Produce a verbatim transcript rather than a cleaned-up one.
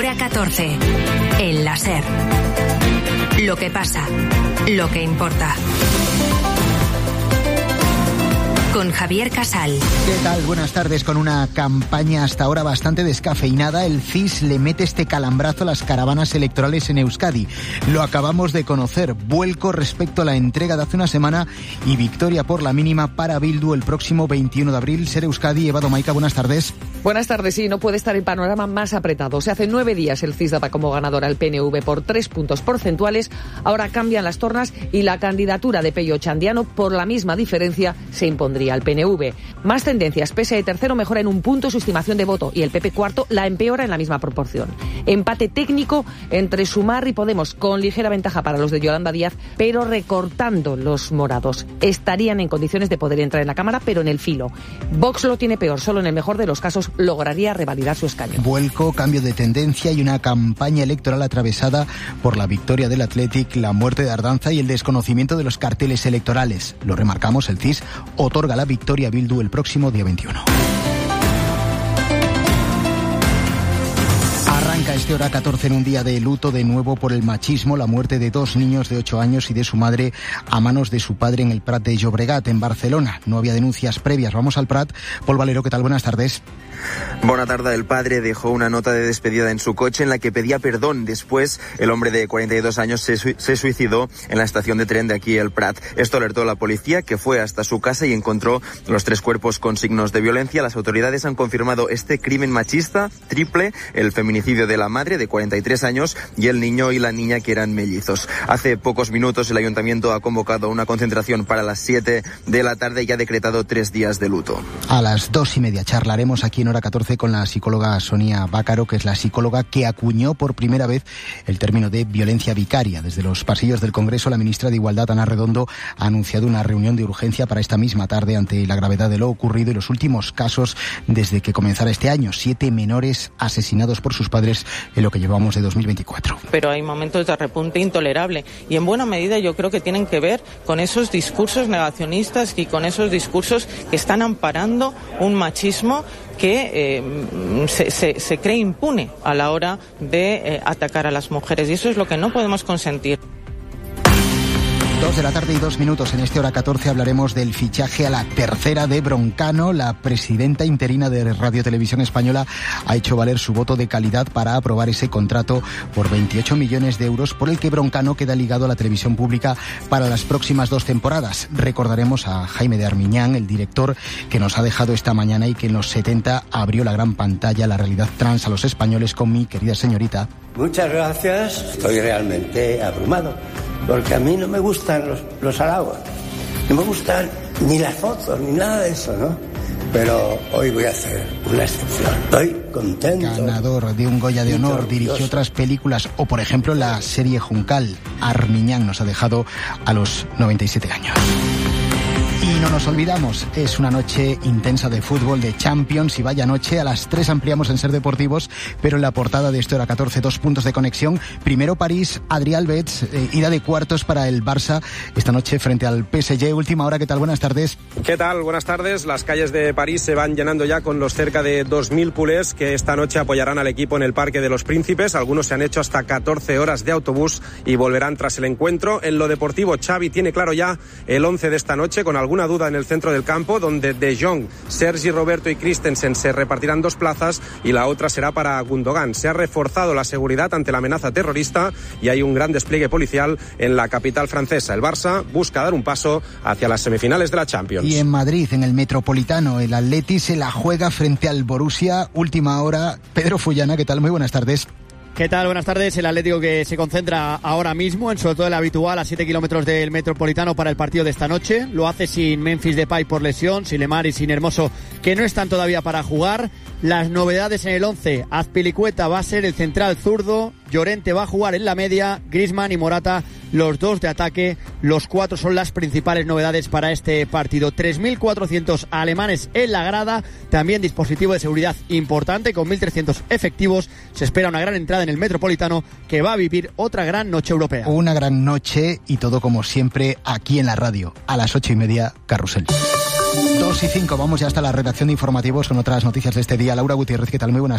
Hora catorce. El la SER. Lo que pasa, lo que importa. Con Javier Casal. ¿Qué tal? Buenas tardes. Con una campaña hasta ahora bastante descafeinada, el C I S le mete este calambrazo a las caravanas electorales en Euskadi. Lo acabamos de conocer. Vuelco respecto a la entrega de hace una semana y victoria por la mínima para Bildu el próximo veintiuno de abril. Ser Euskadi. Eva Domaica, buenas tardes. Buenas tardes. Sí, no puede estar el panorama más apretado. Se hace nueve días el C I S daba como ganadora al P N V por tres puntos porcentuales. Ahora cambian las tornas y la candidatura de Pello Chandiano por la misma diferencia se impondría al P N V. Más tendencias. P S E tercero mejora en un punto su estimación de voto y el P P cuarto la empeora en la misma proporción. Empate técnico entre Sumar y Podemos, con ligera ventaja para los de Yolanda Díaz, pero recortando los morados. Estarían en condiciones de poder entrar en la Cámara, pero en el filo. Vox lo tiene peor. Solo en el mejor de los casos lograría revalidar su escaño. Vuelco, cambio de tendencia y una campaña electoral atravesada por la victoria del Athletic, la muerte de Ardanza y el desconocimiento de los carteles electorales. Lo remarcamos, el C I S otorga la victoria a Bildu el próximo día veintiuno. Arranca este Hora catorce en un día de luto de nuevo por el machismo, la muerte de dos niños de ocho años y de su madre a manos de su padre en el Prat de Llobregat, en Barcelona. No había denuncias previas. Vamos al Prat. Paul Valero, ¿qué tal? Buenas tardes. Buena tarde. El padre dejó una nota de despedida en su coche en la que pedía perdón. Después, el hombre de cuarenta y dos años se, su- se suicidó en la estación de tren de aquí, el Prat. Esto alertó a la policía, que fue hasta su casa y encontró los tres cuerpos con signos de violencia. Las autoridades han confirmado este crimen machista triple, el feminicidio de la madre de cuarenta y tres años y el niño y la niña que eran mellizos. Hace pocos minutos el ayuntamiento ha convocado una concentración para las siete de la tarde y ha decretado tres días de luto. A las dos y media charlaremos aquí en Hora catorce con la psicóloga Sonia Bácaro, que es la psicóloga que acuñó por primera vez el término de violencia vicaria. Desde los pasillos del Congreso, la ministra de Igualdad, Ana Redondo, ha anunciado una reunión de urgencia para esta misma tarde ante la gravedad de lo ocurrido y los últimos casos desde que comenzara este año. Siete menores asesinados por sus padres en lo que llevamos de dos mil veinticuatro. Pero hay momentos de repunte intolerable y en buena medida yo creo que tienen que ver con esos discursos negacionistas y con esos discursos que están amparando un machismo que eh, se, se, se cree impune a la hora de eh, atacar a las mujeres y eso es lo que no podemos consentir. Dos de la tarde y dos minutos. En este Hora catorce hablaremos del fichaje a la tercera de Broncano. La presidenta interina de Radio Televisión Española ha hecho valer su voto de calidad para aprobar ese contrato por veintiocho millones de euros por el que Broncano queda ligado a la televisión pública para las próximas dos temporadas. Recordaremos a Jaime de Armiñán, el director que nos ha dejado esta mañana y que en los setenta abrió la gran pantalla, la realidad trans a los españoles con Mi querida señorita. Muchas gracias. Estoy realmente abrumado. Porque a mí no me gustan los, los halagos, no me gustan ni las fotos, ni nada de eso, ¿no? Pero hoy voy a hacer una excepción. Estoy contento. Ganador de un Goya de Honor, dirigió otras películas, o por ejemplo la serie Juncal. Armiñán nos ha dejado a los noventa y siete años. Y no nos olvidamos, es una noche intensa de fútbol, de Champions, y vaya noche. A las tres ampliamos en Ser Deportivos, pero en la portada de este Hora catorce, dos puntos de conexión. Primero París, Adri Albets, eh, ida de cuartos para el Barça esta noche frente al P S G. Última hora, ¿qué tal? Buenas tardes. ¿Qué tal? Buenas tardes. Las calles de París se van llenando ya con los cerca de dos mil culés que esta noche apoyarán al equipo en el Parque de los Príncipes. Algunos se han hecho hasta catorce horas de autobús y volverán tras el encuentro. En lo deportivo, Xavi tiene claro ya el once de esta noche, con alguna duda en el centro del campo, donde De Jong, Sergi Roberto y Christensen se repartirán dos plazas y la otra será para Gundogan. Se ha reforzado la seguridad ante la amenaza terrorista y hay un gran despliegue policial en la capital francesa. El Barça busca dar un paso hacia las semifinales de la Champions. Y en Madrid, en el Metropolitano, el Atleti se la juega frente al Borussia. Última hora. Pedro Fullana, ¿qué tal? Muy buenas tardes. ¿Qué tal? Buenas tardes. El Atlético que se concentra ahora mismo en sobre todo el habitual a siete kilómetros del Metropolitano para el partido de esta noche. Lo hace sin Memphis Depay por lesión, sin Lemar y sin Hermoso, que no están todavía para jugar. Las novedades en el once: Azpilicueta va a ser el central zurdo, Llorente va a jugar en la media, Griezmann y Morata los dos de ataque. Los cuatro son las principales novedades para este partido. tres mil cuatrocientos alemanes en la grada, también dispositivo de seguridad importante con mil trescientos efectivos. Se espera una gran entrada en el Metropolitano, que va a vivir otra gran noche europea. Una gran noche y todo como siempre aquí en la radio. A las ocho y media, Carrusel. Dos y cinco, vamos ya hasta la redacción de informativos con otras noticias de este día. Laura Gutiérrez, ¿qué tal? Muy buenas